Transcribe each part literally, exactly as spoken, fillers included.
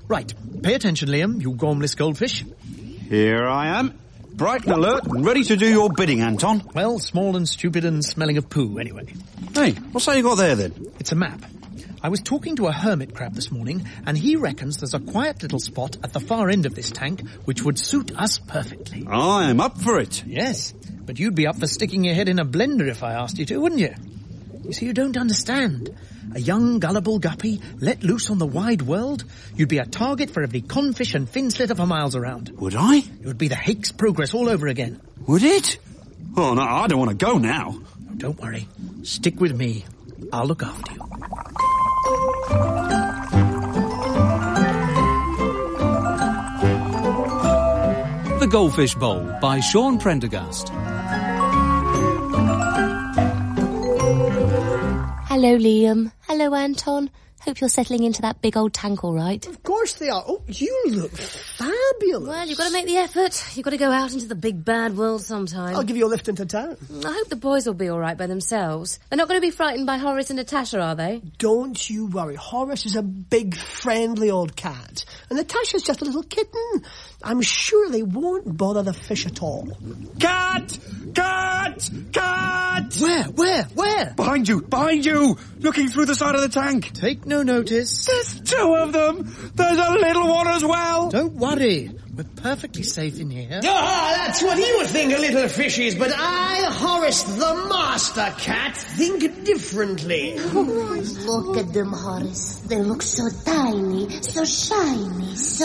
Right, pay attention, Liam, you gormless goldfish. Here I am, bright and alert and ready to do your bidding, Anton. Well, small and stupid and smelling of poo, anyway. Hey, what's that you got there, then? It's a map. I was talking to a hermit crab this morning, and he reckons there's a quiet little spot at the far end of this tank which would suit us perfectly. I'm up for it. Yes, but you'd be up for sticking your head in a blender if I asked you to, wouldn't you? You see, you don't understand. A young, gullible guppy let loose on the wide world, you'd be a target for every confish and fin slitter for miles around. Would I? It would be the Hakes Progress all over again. Would it? Oh, no, I don't want to go now. Oh, don't worry. Stick with me. I'll look after you. The Goldfish Bowl by Sean Prendergast. Hello, Liam. Hello, Anton. Hope you're settling into that big old tank all right. Of course they are. Oh, you look fabulous. Well, you've got to make the effort. You've got to go out into the big bad world sometime. I'll give you a lift into town. I hope the boys will be all right by themselves. They're not going to be frightened by Horace and Natasha, are they? Don't you worry. Horace is a big, friendly old cat. And Natasha's just a little kitten. I'm sure they won't bother the fish at all. Cat! Cat! Cat! Where? Where? Where? Behind you! Behind you! Looking through the side of the tank. Take no notice. There's two of them! There's a little one as well! Don't worry. We're perfectly safe in here. Ah, that's what you think, little fishies, but I, Horace the Master Cat, think differently. Look at them, Horace. They look so tiny, so shiny, so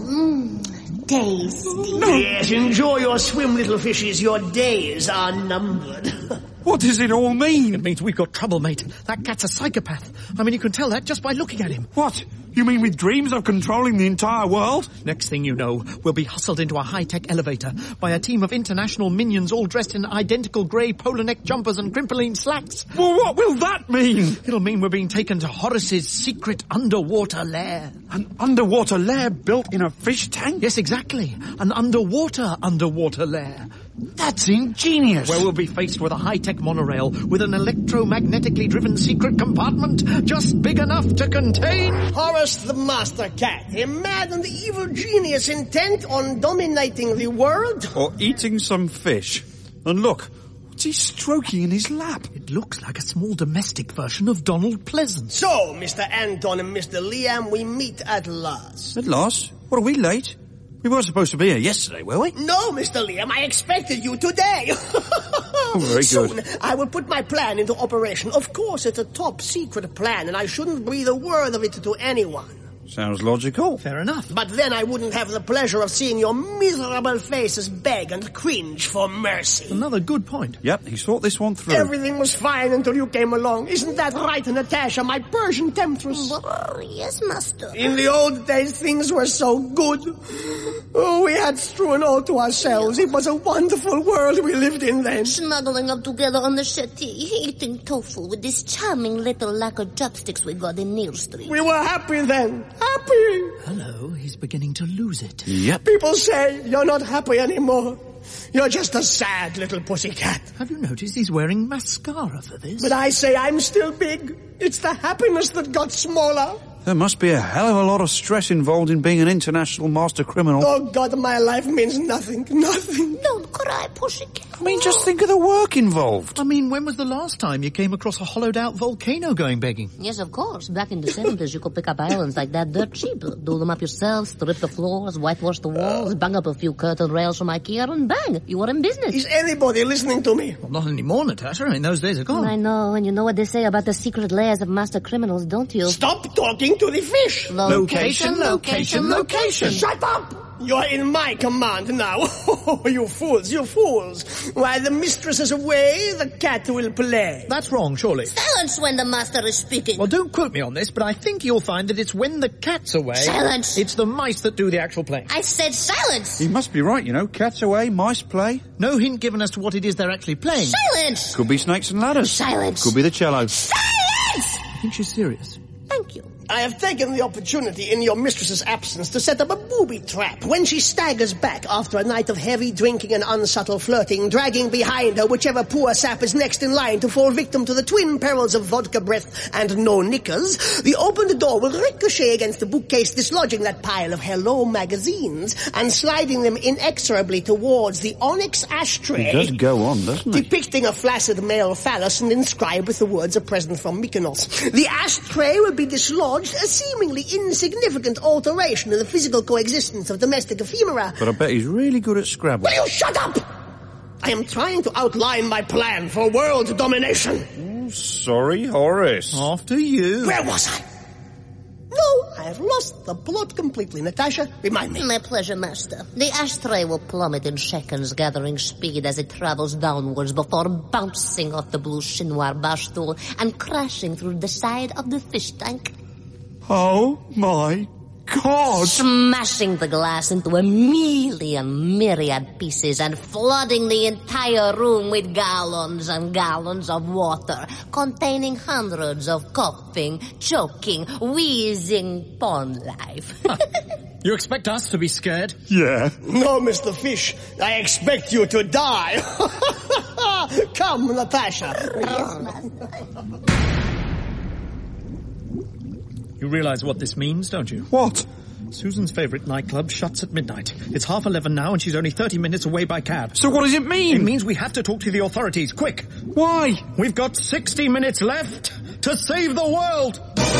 mm, tasty. Yes, enjoy your swim, little fishies. Your days are numbered. What does it all mean? It means we've got trouble, mate. That cat's a psychopath. I mean, you can tell that just by looking at him. What? You mean with dreams of controlling the entire world? Next thing you know, we'll be hustled into a high-tech elevator by a team of international minions all dressed in identical grey polo neck jumpers and crimpoline slacks. Well, what will that mean? It'll mean we're being taken to Horace's secret underwater lair. An underwater lair built in a fish tank? Yes, exactly. An underwater underwater lair. That's ingenious. Where we'll be faced with a high-tech monorail with an electromagnetically driven secret compartment just big enough to contain... Horace the Master Cat, a mad and evil genius intent on dominating the world? Or eating some fish. And look, what's he stroking in his lap? It looks like a small domestic version of Donald Pleasant. So, Mister Anton and Mister Liam, we meet at last. At last? What, are we late? We weren't supposed to be here yesterday, were we? No, Mister Liam, I expected you today. Oh, very good. Soon, I will put my plan into operation. Of course, it's a top secret plan, and I shouldn't breathe a word of it to anyone. Sounds logical. Fair enough. But then I wouldn't have the pleasure of seeing your miserable faces beg and cringe for mercy. Another good point. Yep, he's thought this one through. Everything was fine until you came along. Isn't that right, Natasha, my Persian temptress? Oh, yes, Master. In the old days, things were so good. Oh, we had strewn all to ourselves. It was a wonderful world we lived in then. Snuggling up together on the settee, eating tofu with this charming little lacquer chopsticks we got in Neil Street. We were happy then. Happy. Hello, he's beginning to lose it. Yep. People say you're not happy anymore. You're just a sad little pussycat. Have you noticed he's wearing mascara for this? But I say I'm still big. It's the happiness that got smaller. There must be a hell of a lot of stress involved in being an international master criminal. Oh, God, my life means nothing. Nothing. Don't cry, pussycat. I mean, just think of the work involved. I mean, when was the last time you came across a hollowed-out volcano going begging? Yes, of course. Back in the seventies, you could pick up islands like that dirt cheap. Do them up yourself, strip the floors, whitewash the walls, bang up a few curtain rails from IKEA, and bang, you were in business. Is anybody listening to me? Well, not anymore, Natasha. I mean, those days are gone. I know, and you know what they say about the secret lairs of master criminals, don't you? Stop talking to the fish. Location, location, location. Shut up! You're in my command now. You fools, you fools. While the mistress is away, the cat will play. That's wrong, surely. Silence when the master is speaking. Well, don't quote me on this, but I think you'll find that it's when the cat's away... Silence. It's the mice that do the actual playing. I said silence. He must be right, you know. Cats away, mice play. No hint given as to what it is they're actually playing. Silence. Could be snakes and ladders. Silence. Could be the cello. Silence! I think she's serious. Thank you. I have taken the opportunity in your mistress's absence to set up a booby trap. When she staggers back after a night of heavy drinking and unsubtle flirting, dragging behind her whichever poor sap is next in line to fall victim to the twin perils of vodka breath and no knickers, the opened door will ricochet against the bookcase, dislodging that pile of Hello magazines and sliding them inexorably towards the onyx ashtray. He does go on, doesn't he? Depicting a flaccid male phallus and inscribed with the words "A present from Mykonos." The ashtray will be dislodged, a seemingly insignificant alteration in the physical coexistence of domestic ephemera. But I bet he's really good at Scrabble. Will you shut up? I am trying to outline my plan for world domination. Oh, sorry, Horace. After you. Where was I? No, I have lost the plot completely. Natasha, remind me. My pleasure, master. The ashtray will plummet in seconds, gathering speed as it travels downwards before bouncing off the blue chinois bar stool and crashing through the side of the fish tank. Oh, my God! Smashing the glass into a million myriad pieces and flooding the entire room with gallons and gallons of water, containing hundreds of coughing, choking, wheezing pond life. You expect us to be scared? Yeah. No, Mister Fish. I expect you to die. Come, Natasha. You realize what this means, don't you? What? Susan's favourite nightclub shuts at midnight. It's half eleven now and she's only thirty minutes away by cab. So what does it mean? It means we have to talk to the authorities, quick. Why? We've got sixty minutes left to save the world.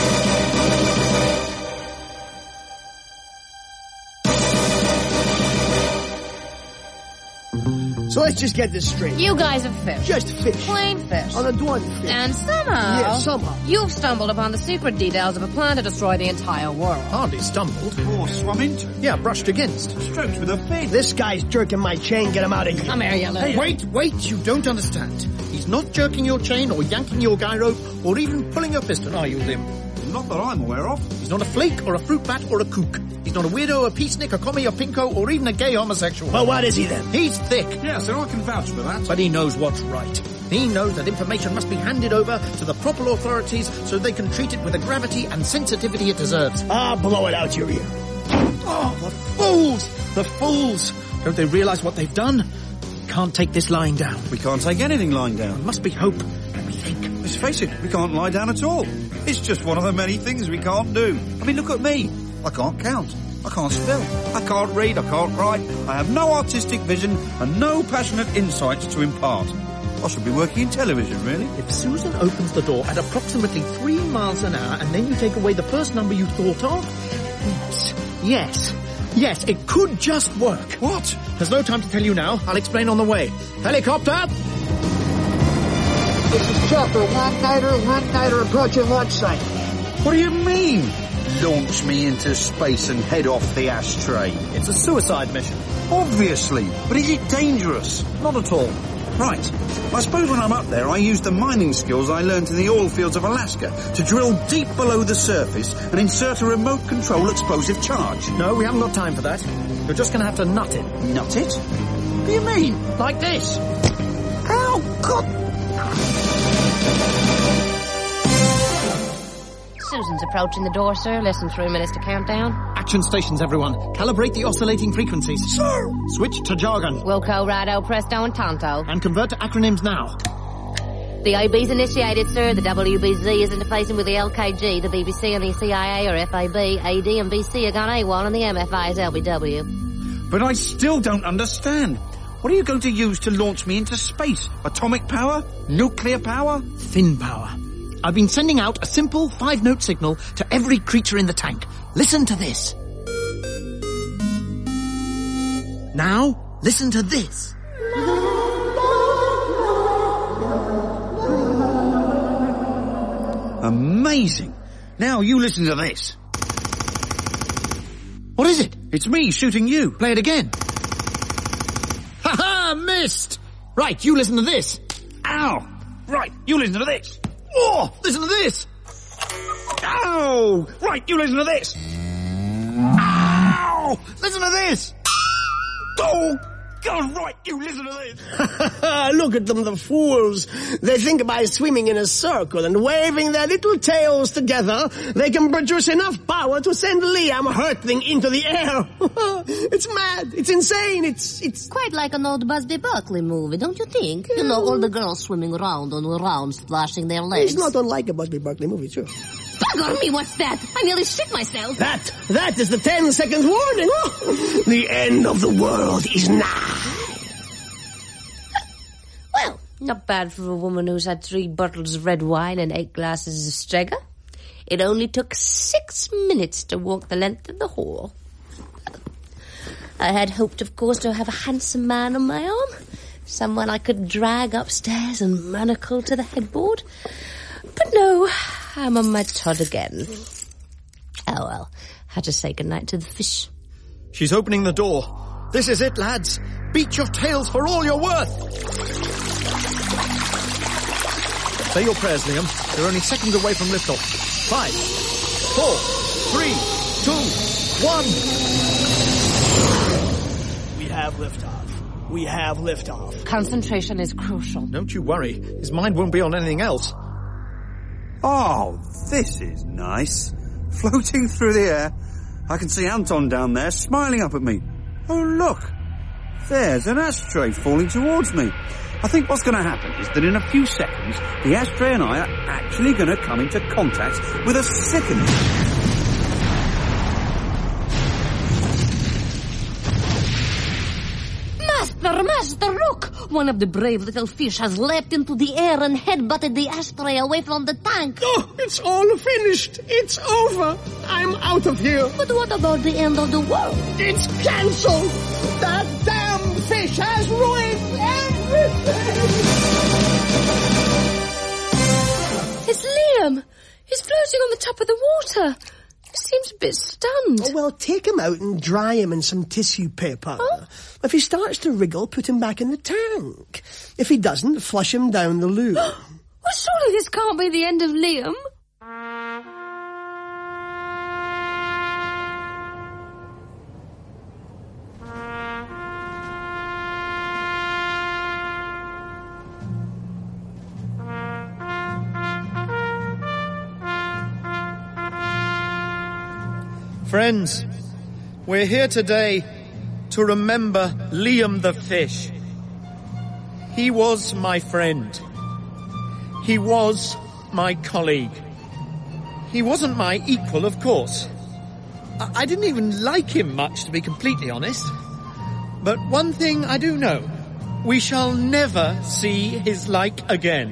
So let's just get this straight. You guys have fish. Just fish. Plain fish. On a Dwan fish. And somehow... Yeah, somehow. You've stumbled upon the secret details of a plan to destroy the entire world. Hardly stumbled. Or swum into. Yeah, brushed against. Strokes with a fin. This guy's jerking my chain. Get him out of here. Come here, you little... Hey, wait, wait, you don't understand. He's not jerking your chain or yanking your guy rope or even pulling your piston, are you, Lim? Not that I'm aware of. He's not a flake or a fruit bat or a kook. He's not a weirdo, a peacenik, a commie, a pinko, or even a gay homosexual. Well, what is he then? He's thick. Yeah, so I can vouch for that. But he knows what's right. He knows that information must be handed over to the proper authorities so they can treat it with the gravity and sensitivity it deserves. Ah, blow it out your ear. Oh, the fools! The fools! Don't they realize what they've done? We can't take this lying down. We can't take anything lying down. There must be hope. Let me think. Let's face it, we can't lie down at all. It's just one of the many things we can't do. I mean, look at me. I can't count. I can't spell. I can't read. I can't write. I have no artistic vision and no passionate insights to impart. I should be working in television, really. If Susan opens the door at approximately three miles an hour and then you take away the first number you thought of, yes, yes, yes, it could just work. What? There's no time to tell you now. I'll explain on the way. Helicopter! This is Chopper, one-nighter, one-nighter approaching launch site. What do you mean? Launch me into space and head off the ashtray. It's a suicide mission. Obviously. But is it dangerous? Not at all. Right. I suppose when I'm up there, I use the mining skills I learned in the oil fields of Alaska to drill deep below the surface and insert a remote control explosive charge. No, we haven't got time for that. You're just going to have to nut it. Nut it? What do you mean? Like this. Ow, God! Susan's approaching the door, sir. Less than three minutes to countdown. Action stations, everyone. Calibrate the oscillating frequencies. Sir! Switch to jargon. Wilco, Rido, Presto, and Tonto. And convert to acronyms now. The O B's initiated, sir. The W B Z is interfacing with the L K G. The B B C and the C I A are F A B. A D and B C are gone A one, and the M F I is L B W. But I still don't understand. What are you going to use to launch me into space? Atomic power? Nuclear power? Thin power. I've been sending out a simple five-note signal to every creature in the tank. Listen to this. Now, listen to this. Amazing. Now you listen to this. What is it? It's me shooting you. Play it again. Ha ha! Missed! Right, you listen to this. Ow! Right, you listen to this. Oh, listen to this. Ow! Right, you listen to this. Ow! Listen to this. Oh, God, right, you listen to this. Look at them, the fools. They think by swimming in a circle and waving their little tails together, they can produce enough power to send Liam hurtling into the air. It's mad. It's insane. It's, it's... Quite like an old Busby Berkeley movie, don't you think? You know, all the girls swimming around and around, splashing their legs. It's not unlike a Busby Berkeley movie, too. Bugger me, what's that? I nearly shit myself. That, that is the ten-second warning. Oh, the end of the world is nigh. Well, not bad for a woman who's had three bottles of red wine and eight glasses of Strega. It only took six minutes to walk the length of the hall. I had hoped, of course, to have a handsome man on my arm. Someone I could drag upstairs and manacle to the headboard. But no, I'm on my Todd again. Oh well, had to say goodnight to the fish. She's opening the door. This is it, lads. Beat your tails for all you're worth. Say your prayers, Liam. They're only seconds away from liftoff. Five, four, three, two, one. We have liftoff. We have liftoff. Concentration is crucial. Don't you worry. His mind won't be on anything else. Oh, this is nice. Floating through the air. I can see Anton down there smiling up at me. Oh, look. There's an ashtray falling towards me. I think what's going to happen is that in a few seconds, the ashtray and I are actually going to come into contact with a second. Master, master, look! One of the brave little fish has leapt into the air and headbutted the ashtray away from the tank. Oh, it's all finished. It's over. I'm out of here. But what about the end of the world? It's cancelled. That damn fish has ruined everything. It's Liam. He's floating on the top of the water. He seems a bit stunned. Oh, well, take him out and dry him in some tissue paper. Huh? If he starts to wriggle, put him back in the tank. If he doesn't, flush him down the loo. Well, surely this can't be the end of Liam. Friends, we're here today to remember Liam the fish. He was my friend. He was my colleague. He wasn't my equal, of course. I, I didn't even like him much, to be completely honest. But one thing I do know, we shall never see his like again.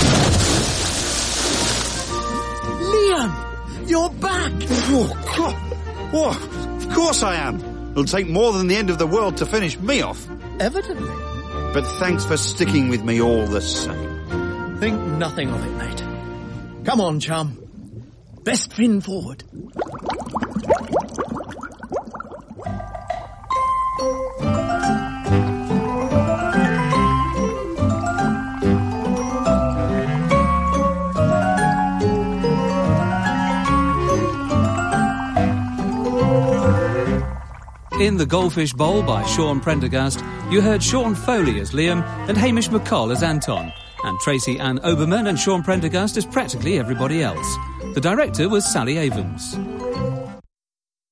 Liam, you're back. Oh, God. Oh, of course I am. It'll take more than the end of the world to finish me off. Evidently. But thanks for sticking with me all the same. Think nothing of it, mate. Come on, chum. Best fin forward. In The Goldfish Bowl by Sean Prendergast, you heard Sean Foley as Liam and Hamish McColl as Anton, and Tracy Ann Oberman and Sean Prendergast as practically everybody else. The director was Sally Avens.